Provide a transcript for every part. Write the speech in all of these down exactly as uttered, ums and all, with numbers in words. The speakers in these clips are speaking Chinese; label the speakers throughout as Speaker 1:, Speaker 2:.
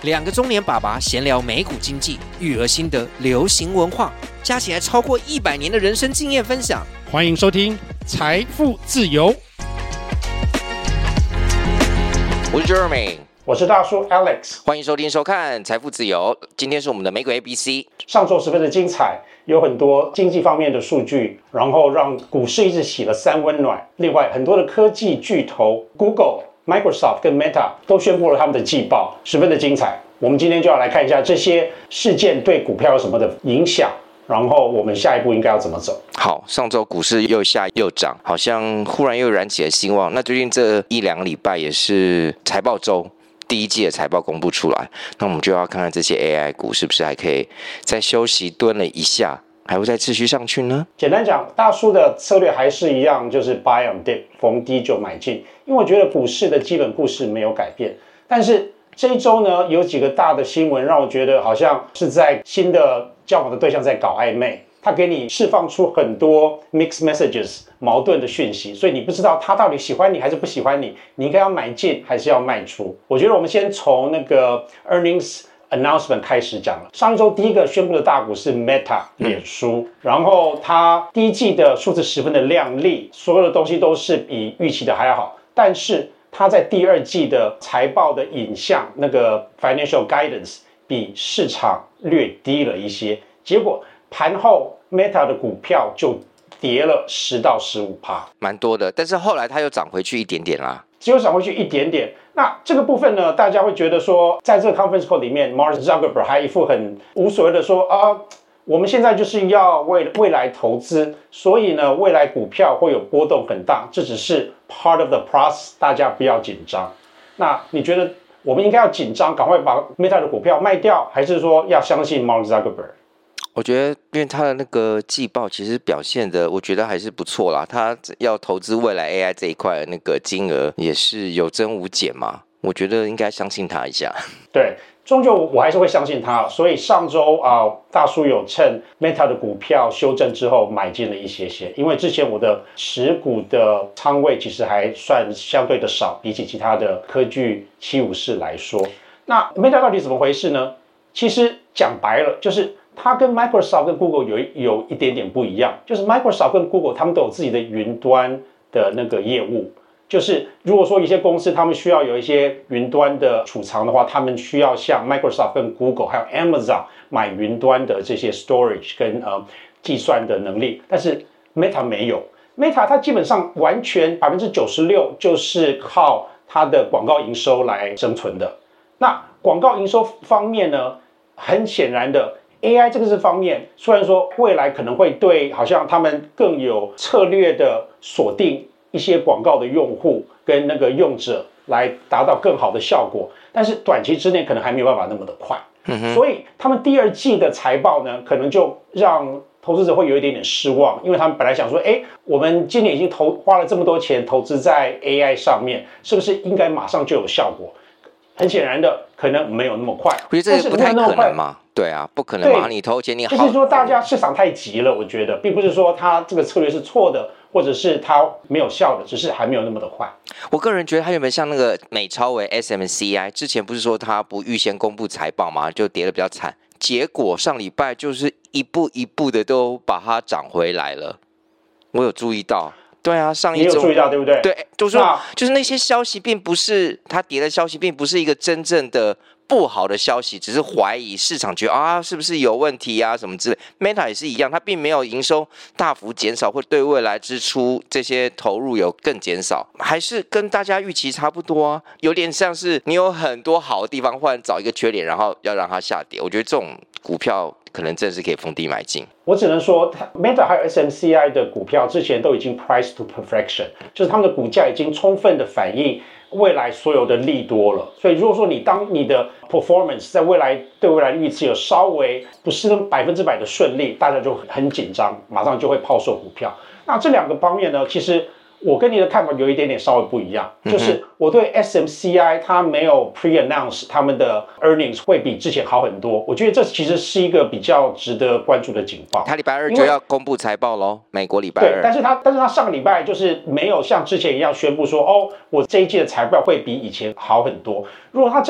Speaker 1: 两个中年爸爸闲聊美股经济、育儿心得、流行文化，加起来超过一百年的人生经验分享。
Speaker 2: 欢迎收听《财富自由》。
Speaker 3: 我是 Jeremy，
Speaker 4: 我是大叔 Alex，
Speaker 3: 欢迎收听收看《财富自由》。今天是我们的美股 A B C，
Speaker 4: 上周十分的精彩，有很多经济方面的数据，然后让股市一直洗了三温暖。另外，很多的科技巨头 Google、Microsoft 跟 Meta 都宣布了他们的季报，十分的精彩。我们今天就要来看一下这些事件对股票有什么的影响，然后我们下一步应该要怎么走。
Speaker 3: 好，上周股市又下又涨，好像忽然又燃起了希望。那最近这一两个礼拜也是财报周，第一季的财报公布出来，那我们就要看看这些 A I 股是不是还可以再休息蹲了一下，还会再持续上去呢？
Speaker 4: 简单讲，大叔的策略还是一样，就是 buy on dip， 逢低就买进。因为我觉得股市的基本故事没有改变，但是这一周呢，有几个大的新闻让我觉得好像是在新的交往的对象在搞暧昧，他给你释放出很多 mixed messages 矛盾的讯息，所以你不知道他到底喜欢你还是不喜欢你，你应该要买进还是要卖出。我觉得我们先从那个 earnings announcement 开始讲了。上一周第一个宣布的大股是 Meta 脸书，然后它第一季的数字十分的亮丽，所有的东西都是比预期的还要好，但是它在第二季的财报的影像那个 financial guidance 比市场略低了一些，结果盘后 Meta 的股票就跌了十到十五%，
Speaker 3: 蛮多的，但是后来它又涨回去一点点啦。
Speaker 4: 只有涨回去一点点。那这个部分呢，大家会觉得说，在这个 conference call 里面 ，Mark Zuckerberg 还一副很无所谓的说啊，我们现在就是要为未来投资，所以呢，未来股票会有波动很大，这只是 part of the process， 大家不要紧张。那你觉得我们应该要紧张，赶快把 Meta 的股票卖掉，还是说要相信 Mark Zuckerberg？
Speaker 3: 我觉得，因为他的那个季报其实表现的，我觉得还是不错啦。他要投资未来 A I 这一块的那个金额也是有增无减嘛，我觉得应该相信他一下。
Speaker 4: 对，终究我还是会相信他，所以上周啊、呃，大叔有趁 Meta 的股票修正之后买进了一些些，因为之前我的持股的仓位其实还算相对的少，比起其他的科技七武士来说。那 Meta 到底怎么回事呢？其实讲白了，就是它跟 Microsoft 跟 Google 有有一点点不一样，就是 Microsoft 跟 Google 他们都有自己的云端的那个业务，就是如果说一些公司他们需要有一些云端的储藏的话，他们需要向 Microsoft 跟 Google 还有 Amazon 买云端的这些 storage 跟呃计算的能力，但是 Meta 没有。Meta 它基本上完全 百分之九十六 就是靠它的广告营收来生存的。那广告营收方面呢，很显然的A I 这个是方面，虽然说未来可能会对好像他们更有策略的锁定一些广告的用户跟那个用者来达到更好的效果，但是短期之内可能还没有办法那么的快。嗯、所以他们第二季的财报呢，可能就让投资者会有一点点失望，因为他们本来想说，哎，我们今年已经投花了这么多钱投资在 A I 上面，是不是应该马上就有效果？很显然的，可能没有那么快。
Speaker 3: 我觉得这不太可能嘛。对啊，不可能嘛，你投钱你好。
Speaker 4: 就是说，大家市场太急了，我觉得，并不是说他这个策略是错的，或者是他没有效的，只是还没有那么的快。
Speaker 3: 我个人觉得他原本像那个美超微 S M C I， 之前不是说他不预先公布财报嘛，就跌得比较惨，结果上礼拜就是一步一步的都把它涨回来了。我有注意到。对啊，上一周
Speaker 4: 你有注意到对不对？
Speaker 3: 对，就是就是那些消息，并不是他跌的消息，并不是一个真正的不好的消息，只是怀疑市场觉得啊是不是有问题啊什么之类。Meta 也是一样，它并没有营收大幅减少，或对未来支出这些投入有更减少，还是跟大家预期差不多啊。有点像是你有很多好的地方，忽然找一个缺点，然后要让它下跌。我觉得这种股票可能真是可以逢低买进。
Speaker 4: 我只能说 Meta 还有 S M C I 的股票之前都已经 price to perfection， 就是他们的股价已经充分的反映未来所有的利多了。所以如果说你当你的 performance 在未来对未来的预期有稍微不是百分之百的顺利，大家就很紧张，马上就会抛售股票。那这两个方面呢，其实我跟你的看法有一点点稍微不一样，就是我对 S M C I 它没有 pre-announce 他们的 earnings 会比之前好很多，我觉得这其实是一个比较值得关注的警报。
Speaker 3: 他礼拜二就要公布财报咯，美国礼拜二。
Speaker 4: 对，但是他但是他上个礼拜就是没有像之前一样宣布说，哦，我这一季的财报会比以前好很多。如果他真的会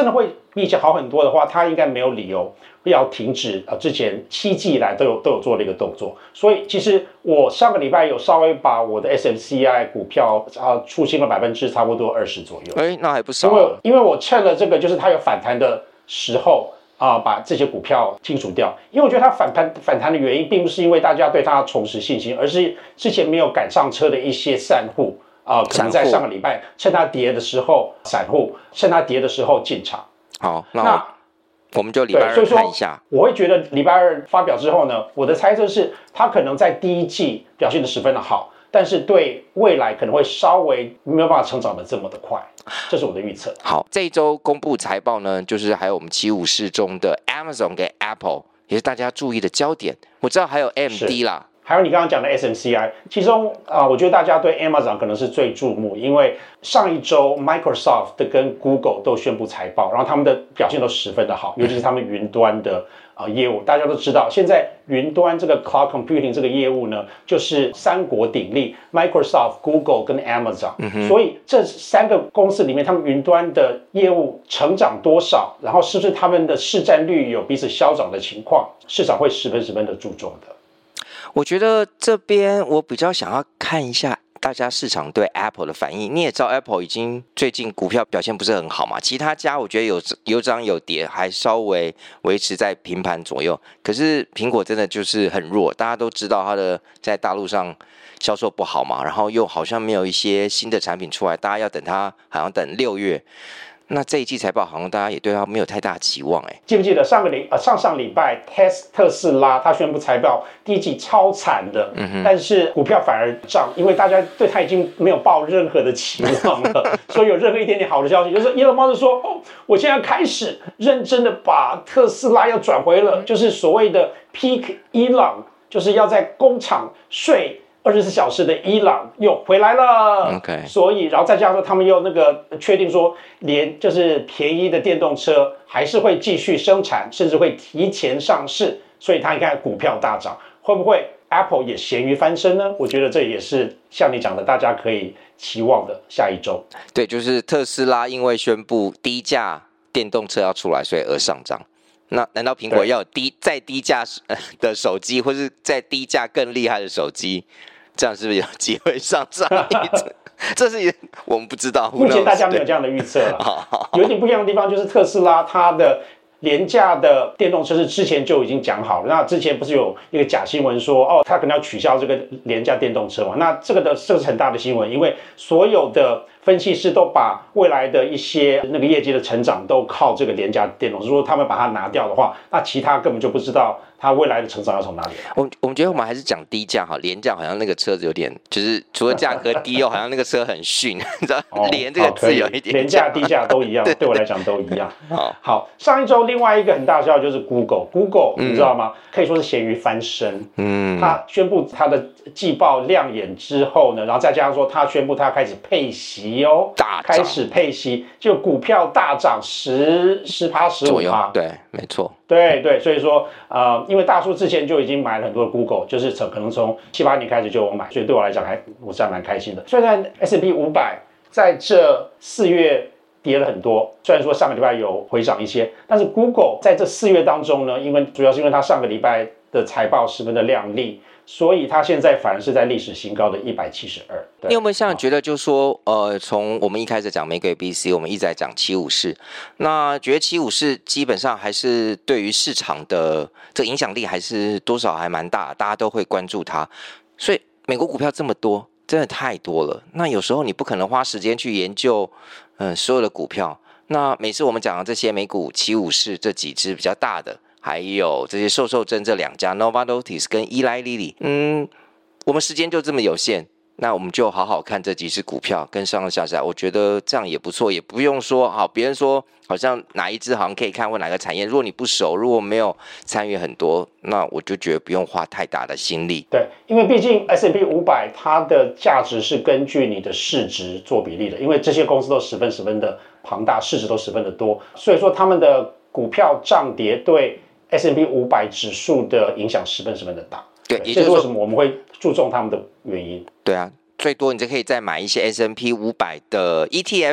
Speaker 4: 比以前好很多的话，它应该没有理由要停止呃之前七季以来都有都有做的一个动作。所以其实我上个礼拜有稍微把我的 S M C I 股票啊出清了百分之差不多二十左右。
Speaker 3: 哎，那还不少。
Speaker 4: 因为因为我趁了这个就是它有反弹的时候啊、呃，把这些股票清除掉。因为我觉得它反弹反弹的原因，并不是因为大家对它重拾信心，而是之前没有赶上车的一些散户啊、呃，可能在上个礼拜趁它跌的时候，散户趁它跌的时候进场。
Speaker 3: 好，那我我们就礼拜二看一下。
Speaker 4: 我会觉得礼拜二发表之后呢，我的猜测是它可能在第一季表现得十分的好，但是对未来可能会稍微没有办法成长的这么的快，这是我的预测。
Speaker 3: 好，这一周公布财报呢，就是还有我们七五四中的 Amazon 跟 Apple， 也是大家注意的焦点。我知道还有 A M D 啦。
Speaker 4: 还有你刚刚讲的 S M C I， 其中啊、呃，我觉得大家对 Amazon 可能是最注目，因为上一周 Microsoft 跟 Google 都宣布财报，然后他们的表现都十分的好，尤其是他们云端的啊、呃、业务。大家都知道，现在云端这个 Cloud Computing 这个业务呢，就是三国鼎立 ，Microsoft、Google 跟 Amazon、嗯。所以这三个公司里面，他们云端的业务成长多少，然后是不是他们的市占率有彼此消长的情况，市场会十分十分的注重的。
Speaker 3: 我觉得这边我比较想要看一下大家市场对 Apple 的反应。你也知道 Apple 已经最近股票表现不是很好嘛，其他家我觉得有有涨有跌，还稍微维持在平盘左右。可是苹果真的就是很弱，大家都知道它的在大陆上销售不好嘛，然后又好像没有一些新的产品出来，大家要等它好像等六月。那这一季财报好像大家也对它没有太大期望。哎，
Speaker 4: 记不记得上个礼呃上上礼拜特斯拉它宣布财报第一季超惨的、嗯、但是股票反而涨，因为大家对它已经没有抱任何的期望了所以有任何一点点好的消息，就是 Elon Musk 说哦，我现在开始认真的把特斯拉要转回了，就是所谓的 Peak Elon， 就是要在工厂睡二十四小时的伊朗又回来了
Speaker 3: ，OK，
Speaker 4: 所以然后再加上他们又那个确定说，连就是便宜的电动车还是会继续生产，甚至会提前上市，所以他你看股票大涨，会不会 Apple 也咸鱼翻身呢？我觉得这也是像你讲的，大家可以期望的下一周。
Speaker 3: 对，就是特斯拉因为宣布低价电动车要出来，所以而上涨。那难道苹果要有低再低价的手机，或是再低价更厉害的手机？这样是不是有机会上涨一次？这是我们不知道，
Speaker 4: 目前大家没有这样的预测了。有一点不一样的地方就是特斯拉它的廉价的电动车是之前就已经讲好了。那之前不是有一个假新闻说，哦，它可能要取消这个廉价电动车嘛？那这个的这是很大的新闻，因为所有的分析师都把未来的一些那个业绩的成长都靠这个廉价电动车。如果他们把它拿掉的话，那其他根本就不知道它未来的成长要从哪里来。
Speaker 3: 我我们觉得我们还是讲低价好，廉价好像那个车子有点，就是除了价格低哦，好像那个车很逊，你知道，哦、廉这个字有一点，
Speaker 4: 廉价低价都一样，对, 对我来讲都一样。好, 好，上一周另外一个很大的消息就是 Google，Google、嗯、你知道吗？可以说是咸鱼翻身。嗯，他宣布他的季报亮眼之后呢，然后再加上说他宣布他开始配息哦，
Speaker 3: 大
Speaker 4: 开始配息，就股票大涨十十趴十五趴，
Speaker 3: 对，没错，
Speaker 4: 对对，所以说呃，因为大叔之前就已经买了很多的 Google， 就是从可能从七八年开始就有买，所以对我来讲还我是还蛮开心的。虽然 S and P 五百在这四月跌了很多，虽然说上个礼拜有回涨一些，但是 Google 在这四月当中呢，因为主要是因为它上个礼拜的财报十分的亮丽，所以它现在反而是在历史新高的一百七十二。
Speaker 3: 你有没有像觉得就是说，呃，从我们一开始讲美股 B C， 我们一直在讲七五四，那觉得七五四基本上还是对于市场的这个影响力还是多少还蛮大，大家都会关注它。所以美国股票这么多，真的太多了。那有时候你不可能花时间去研究，嗯、呃，所有的股票。那每次我们讲的这些美股七五四这几只比较大的，还有这些瘦瘦针这两家 Novartis 跟 Eli Lilly， 嗯，我们时间就这么有限，那我们就好好看这几只股票跟上下下，我觉得这样也不错，也不用说好别人说好像哪一只好像可以看或哪个产业，如果你不熟，如果没有参与很多，那我就觉得不用花太大的心力。
Speaker 4: 对，因为毕竟 S and P 五百 它的价值是根据你的市值做比例的，因为这些公司都十分十分的庞大，市值都十分的多，所以说他们的股票涨跌对 S and P 五百 指数的影响十分十分的大。
Speaker 3: 对，
Speaker 4: 也就是为什么我们会注重他们的原因。
Speaker 3: 对啊，最多你就可以再买一些 S and P 五百 的 E T F，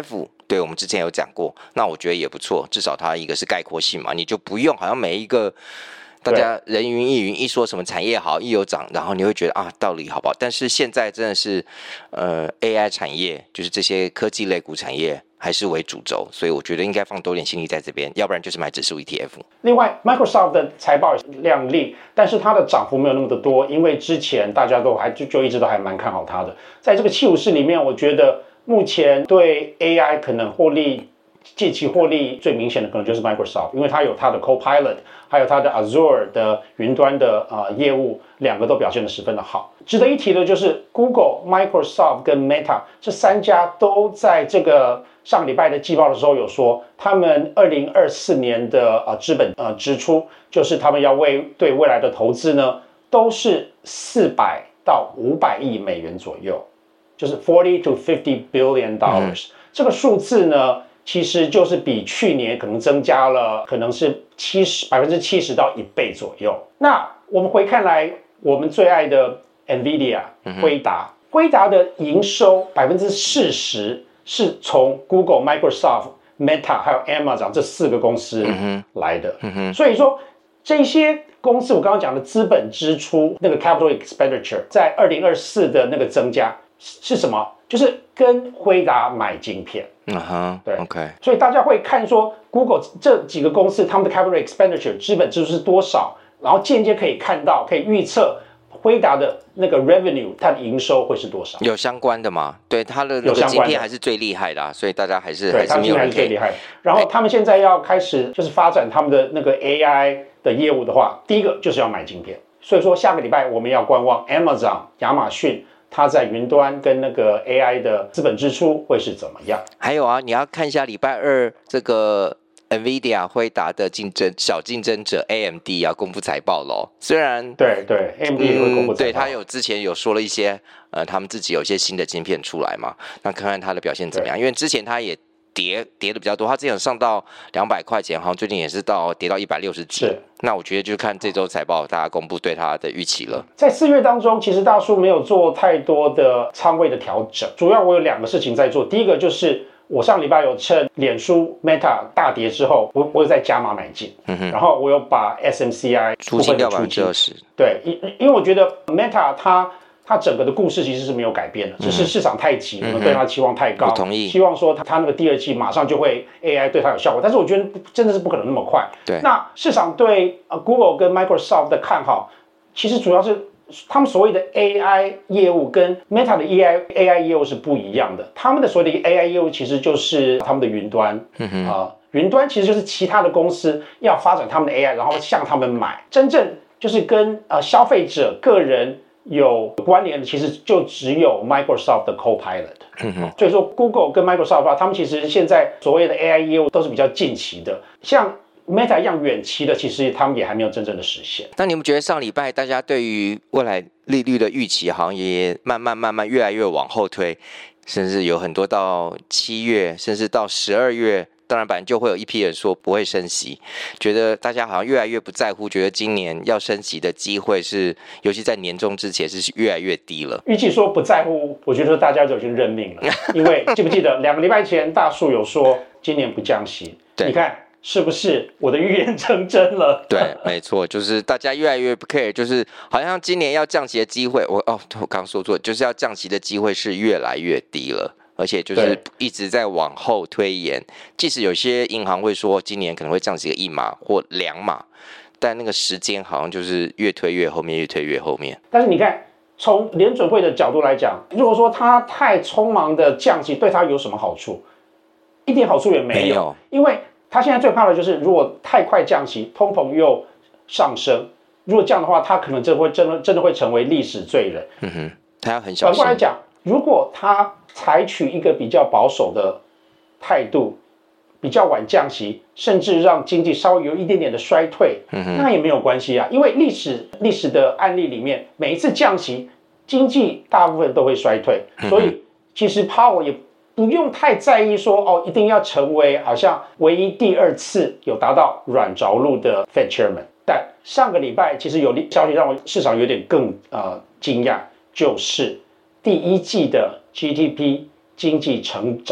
Speaker 3: 对，我们之前有讲过，那我觉得也不错，至少它一个是概括性嘛，你就不用好像每一个大家人云亦云，一说什么产业好，一有涨，然后你会觉得啊，道理好不好？但是现在真的是呃 A I 产业，就是这些科技类股产业还是为主轴，所以我觉得应该放多点心力在这边，要不然就是买指数 E T F。
Speaker 4: 另外 ，Microsoft 的财报也亮丽，但是它的涨幅没有那么的多，因为之前大家都还就就一直都还蛮看好它的。在这个七五四里面，我觉得目前对 A I 可能获利。近期获利最明显的可能就是 Microsoft， 因为它有它的 Copilot， 还有它的 Azure 的云端的呃业务，两个都表现得十分的好。值得一提的就是 Google、Microsoft 跟 Meta 这三家都在这个上个礼拜的季报的时候有说，他们二零二四年的呃资本呃支出，就是他们要为对未来的投资呢，都是四百到五百亿美元左右，就是 forty to fifty billion dollars、嗯。这个数字呢，其实就是比去年可能增加了，可能是七十百分之七十到一倍左右。那我们回看来，我们最爱的 NVIDIA 辉达，辉达的营收百分之四十是从 Google、Microsoft、Meta 还有 Amazon 这四个公司来的。嗯嗯、所以说这些公司我刚刚讲的资本支出那个 capital expenditure 在二零二四的那个增加是什么？就是跟辉达买晶片。嗯哼，对 ，OK， 所以大家会看说 Google 这几个公司他们的 capital expenditure 资本支出是多少，然后间接可以看到，可以预测辉达的那个 revenue 它的营收会是多少？
Speaker 3: 有相关的吗？对，它的那个晶片还是最厉害的、啊，所以大家还是还是没有人可以。
Speaker 4: 最厉害。然后他们现在要开始就是发展他们的那个 A I 的业务的话，第一个就是要买晶片。所以说下个礼拜我们要观望 Amazon 亚马逊。它在云端跟那个 A I 的资本支出会是怎么样？
Speaker 3: 还有啊，你要看一下礼拜二这个 NVIDIA 辉达的竞争小竞争者 A M D 要公布财报咯。虽然
Speaker 4: 对对 ，A M D 也会公布财报、嗯，
Speaker 3: 对他有之前有说了一些呃，他们自己有一些新的晶片出来嘛，那看看它的表现怎么样？因为之前它也跌跌的比较多，它之前有上到两百块钱，好像最近也是到跌到一百六十几。那我觉得就看这周财报大家公布对它的预期了。
Speaker 4: 在四月当中，其实大叔没有做太多的仓位的调整，主要我有两个事情在做。第一个就是我上礼拜有趁脸书 Meta 大跌之后，我我有在加码买进、嗯，然后我有把 S M C I
Speaker 3: 出清掉百分之二十。
Speaker 4: 对，因因为我觉得 Meta 它。它整个的故事其实是没有改变的，只是市场太急，嗯、我们对它期望太高。
Speaker 3: 我同意。
Speaker 4: 希望说它它那个第二季马上就会 A I 对它有效果，但是我觉得真的是不可能那么快。
Speaker 3: 对。
Speaker 4: 那市场对呃 Google 跟 Microsoft 的看好，其实主要是他们所谓的 A I 业务跟 Meta 的 A I A I 业务是不一样的。他们的所谓的 A I 业务其实就是他们的云端，嗯哼啊、呃，云端其实就是其他的公司要发展他们的 A I， 然后向他们买，真正就是跟呃消费者个人。有关联的其实就只有 Microsoft 的 Copilot，、嗯、所以说 Google 跟 Microsoft 他们其实现在所谓的 A I 业务都是比较近期的，像 Meta 一样远期的，其实他们也还没有真正的实现。
Speaker 3: 那你们觉得上礼拜大家对于未来利率的预期好像也慢慢慢慢越来越往后推，甚至有很多到七月，甚至到十二月。当然，本来就会有一批人说不会升息，觉得大家好像越来越不在乎，觉得今年要升息的机会是，尤其在年中之前是越来越低了。
Speaker 4: 与其说不在乎，我觉得大家就已经认命了，因为记不记得两个礼拜前大树有说今年不降息，你看是不是我的预言成真了？
Speaker 3: 对，没错，就是大家越来越不 care， 就是好像今年要降息的机会，我哦，我刚说错，就是要降息的机会是越来越低了。而且就是一直在往后推延，即使有些银行会说今年可能会降息个一码或两码，但那个时间好像就是越推越后面，越推越后面。
Speaker 4: 但是你看，从联准会的角度来讲，如果说它太匆忙的降息，对它有什么好处？一点好处也没有，没有，因为它现在最怕的就是如果太快降息，通膨又上升，如果这样的话，它可能真的会真的真的会成为历史罪人。
Speaker 3: 嗯哼，它要很小心。
Speaker 4: 反过来讲，如果它采取一个比较保守的态度，比较晚降息，甚至让经济稍微有一点点的衰退，嗯、那也没有关系啊。因为历史历史的案例里面，每一次降息，经济大部分都会衰退，嗯、所以其实 Powell 也不用太在意说哦，一定要成为好像唯一第二次有达到软着陆的 Fed Chairman。但上个礼拜其实有消息让我市场有点更呃惊讶，就是第一季的 G D P 经济成长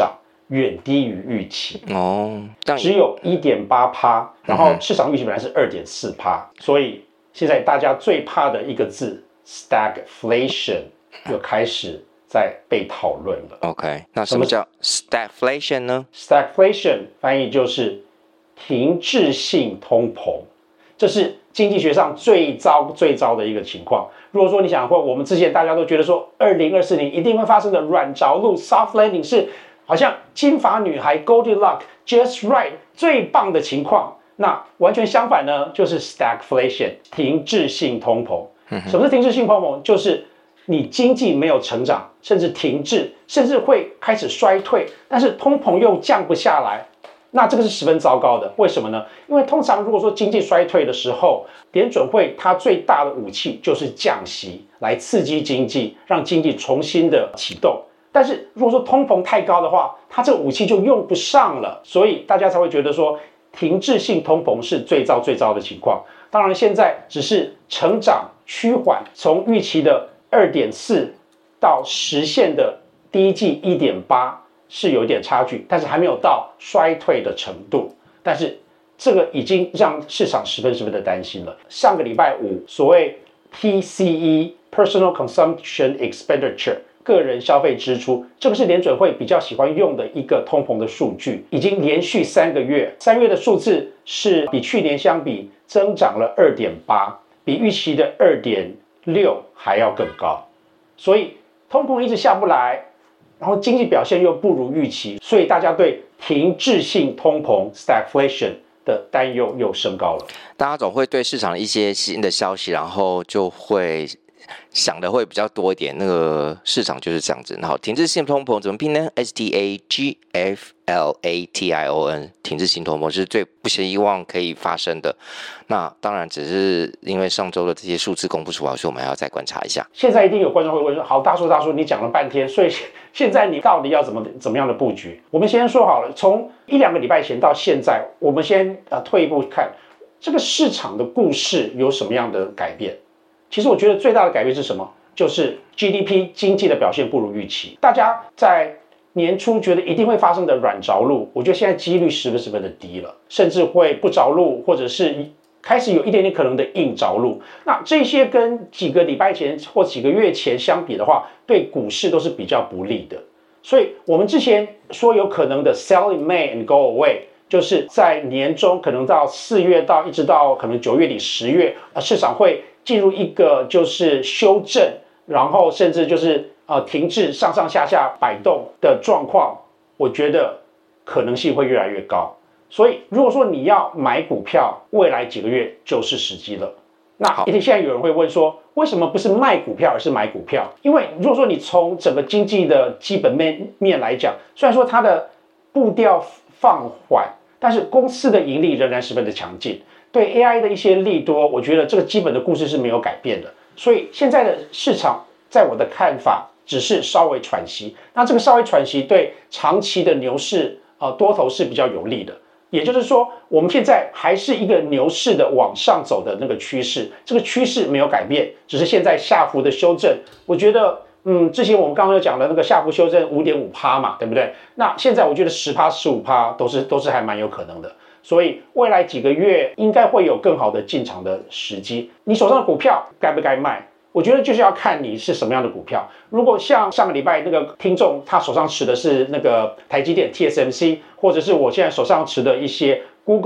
Speaker 4: 远低于预期
Speaker 3: 哦，
Speaker 4: 只有 一点八趴，然后市场预期本来是 二点四趴，所以现在大家最怕的一个字 stagflation 又开始在被讨论了。
Speaker 3: OK， 那什么叫 stagflation 呢？
Speaker 4: Stagflation 翻译就是停滞性通膨，这是经济学上最糟最糟的一个情况。如果说你想过，我们之前大家都觉得说二零二四年一定会发生的软着陆 soft landing 是好像金发女孩 Goldilocks just right 最棒的情况，那完全相反呢，就是 stagflation 停滞性通膨。什么是停滞性通膨？就是你经济没有成长，甚至停滞，甚至会开始衰退，但是通膨又降不下来，那这个是十分糟糕的。为什么呢？因为通常如果说经济衰退的时候，联准会它最大的武器就是降息，来刺激经济，让经济重新的启动。但是如果说通膨太高的话，它这个武器就用不上了，所以大家才会觉得说停滞性通膨是最糟最糟的情况。当然现在只是成长趋缓，从预期的 二点四 到实现的第一季 一点八 是有一点差距，但是还没有到衰退的程度。但是这个已经让市场十分十分的担心了。上个礼拜五，所谓 P C E Personal Consumption Expenditure 个人消费支出，这个是联准会比较喜欢用的一个通膨的数据，已经连续三个月，三月的数字是比去年相比增长了 二点八， 比预期的 二点六 还要更高。所以通膨一直下不来，然后经济表现又不如预期，所以大家对停滞性通膨 stagflation 的担忧又升高了。
Speaker 3: 大家总会对市场的一些新的消息，然后就会想的会比较多一点，那个市场就是这样子。好，停滞性通膨怎么拼呢 ？S T A G F L A T I O N， 停滞性通膨是最不希望可以发生的。那当然，只是因为上周的这些数字公布出来，所以我们还要再观察一下。
Speaker 4: 现在一定有观众会问说：“好，大叔大叔，你讲了半天，所以现在你到底要怎么怎么样的布局？”我们先说好了，从一两个礼拜前到现在，我们先呃退一步看这个市场的故事有什么样的改变。其实我觉得最大的改变是什么？就是 G D P 经济的表现不如预期。大家在年初觉得一定会发生的软着陆，我觉得现在几率十分十分的低了，甚至会不着陆，或者是开始有一点点可能的硬着陆。那这些跟几个礼拜前或几个月前相比的话，对股市都是比较不利的。所以我们之前说有可能的 sell in May and go away， 就是在年中可能到四月到一直到可能九月底十月，市场会进入一个就是修正，然后甚至就是呃停滞上上下下摆动的状况，我觉得可能性会越来越高。所以如果说你要买股票，未来几个月就是时机了。那一定现在有人会问说，为什么不是卖股票而是买股票？因为如果说你从整个经济的基本面面来讲，虽然说它的步调放缓，但是公司的盈利仍然十分的强劲。对 A I 的一些利多，我觉得这个基本的故事是没有改变的。所以现在的市场，在我的看法，只是稍微喘息。那这个稍微喘息，对长期的牛市，呃，多头是比较有利的。也就是说，我们现在还是一个牛市的往上走的那个趋势，这个趋势没有改变，只是现在下幅的修正。我觉得，嗯，之前我们刚刚有讲的那个下幅修正 百分之五点五 嘛，对不对？那现在我觉得 百分之十、百分之十五 都是都是还蛮有可能的。所以未来几个月应该会有更好的进场的时机。你手上的股票该不该卖？我觉得就是要看你是什么样的股票。如果像上个礼拜那个听众，他手上持的是那个台积电 T S M C， 或者是我现在手上持的一些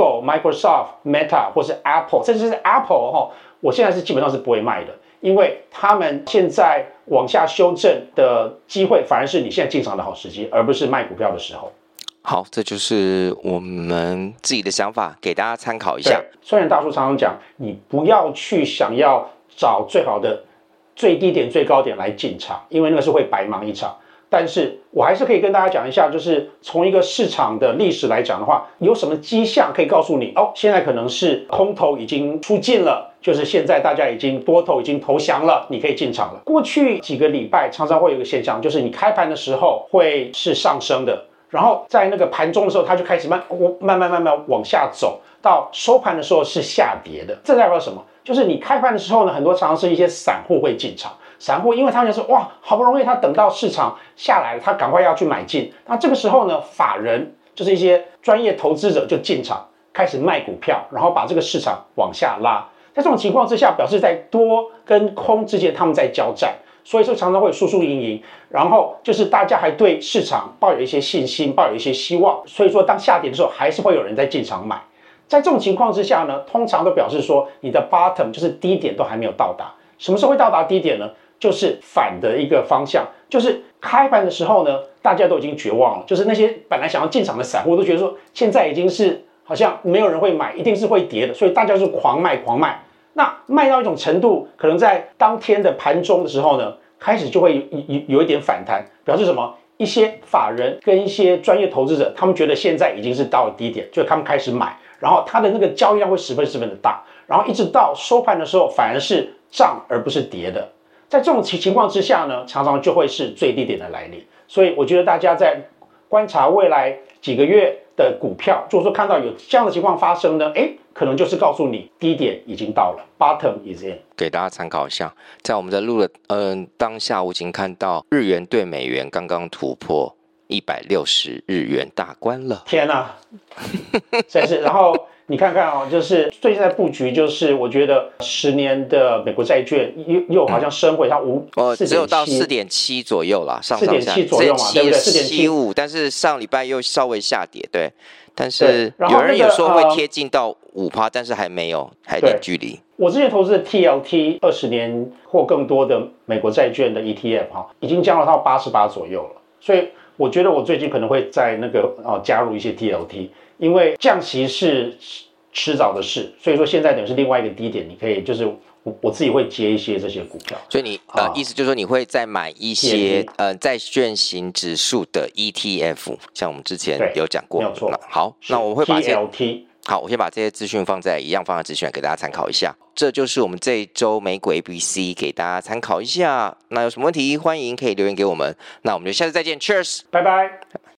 Speaker 4: Google、Microsoft、Meta 或是 Apple， 甚至是 Apple 哈，我现在是基本上是不会卖的，因为他们现在往下修正的机会，反而是你现在进场的好时机，而不是卖股票的时候。
Speaker 3: 好，这就是我们自己的想法，给大家参考一下。
Speaker 4: 虽然大叔常常讲，你不要去想要找最好的最低点、最高点来进场，因为那个是会白忙一场。但是我还是可以跟大家讲一下，就是从一个市场的历史来讲的话，有什么迹象可以告诉你，哦，现在可能是空头已经出尽了，就是现在大家已经多头已经投降了，你可以进场了。过去几个礼拜常常会有一个现象，就是你开盘的时候会是上升的。然后在那个盘中的时候，它就开始慢慢慢慢慢往下走，到收盘的时候是下跌的。这代表什么？就是你开盘的时候呢，很多常常是一些散户会进场， 散户因为他们就说哇，好不容易他等到市场下来了，他赶快要去买进。那这个时候呢，法人就是一些专业投资者就进场开始卖股票，然后把这个市场往下拉。在这种情况之下，表示在多跟空之间他们在交战，所以说常常会输输赢赢。然后就是大家还对市场抱有一些信心，抱有一些希望，所以说当下跌的时候，还是会有人在进场买。在这种情况之下呢，通常都表示说你的 bottom 就是低点都还没有到达。什么时候会到达低点呢？就是反的一个方向，就是开盘的时候呢，大家都已经绝望了，就是那些本来想要进场的散户都觉得说，现在已经是好像没有人会买，一定是会跌的，所以大家就是狂卖狂卖。那卖到一种程度，可能在当天的盘中的时候呢，开始就会 有, 有, 有一点反弹，表示什么？一些法人跟一些专业投资者，他们觉得现在已经是到了低点，就他们开始买，然后它的那个交易量会十分十分的大，然后一直到收盘的时候，反而是涨而不是跌的。在这种情况之下呢，常常就会是最低点的来临。所以我觉得大家在观察未来几个月的股票，如果说看到有这样的情况发生呢，诶，可能就是告诉你低点已经到了 ，bottom is in。
Speaker 3: 给大家参考一下，在我们的录的嗯、呃、当下，我已经看到日元对美元刚刚突破一百六十日元大关了。
Speaker 4: 天啊，真是！然后你看看哦，就是最近在布局，就是我觉得十年的美国债券又又好像升回它五
Speaker 3: 呃只有到四点七左右啦，上上下
Speaker 4: 四点七左右嘛，对不对？四点七
Speaker 3: 五，但是上礼拜又稍微下跌，对。但是有人有说会贴近到五趴，但是还没有，还有点距离。
Speaker 4: 我之前投资的 T L T 二十年或更多的美国债券的 E T F 哈，已经降到到八十八左右了，所以我觉得我最近可能会在那个呃加入一些 T L T， 因为降息是迟早的事，所以说现在等于是另外一个低点，你可以就是我我自己会接一些这些股票。
Speaker 3: 所以你呃、啊、意思就是说你会再买一些呃债券型指数的 E T F， 像我们之前有讲过，
Speaker 4: 没有错。
Speaker 3: 好，那我会把这些
Speaker 4: T L T。
Speaker 3: 好，我先把这些资讯放在一样放在资讯给大家参考一下。这就是我们这一周美股 A B C 给大家参考一下。那有什么问题，欢迎可以留言给我们。那我们就下次再见 ，Cheers，
Speaker 4: 拜拜。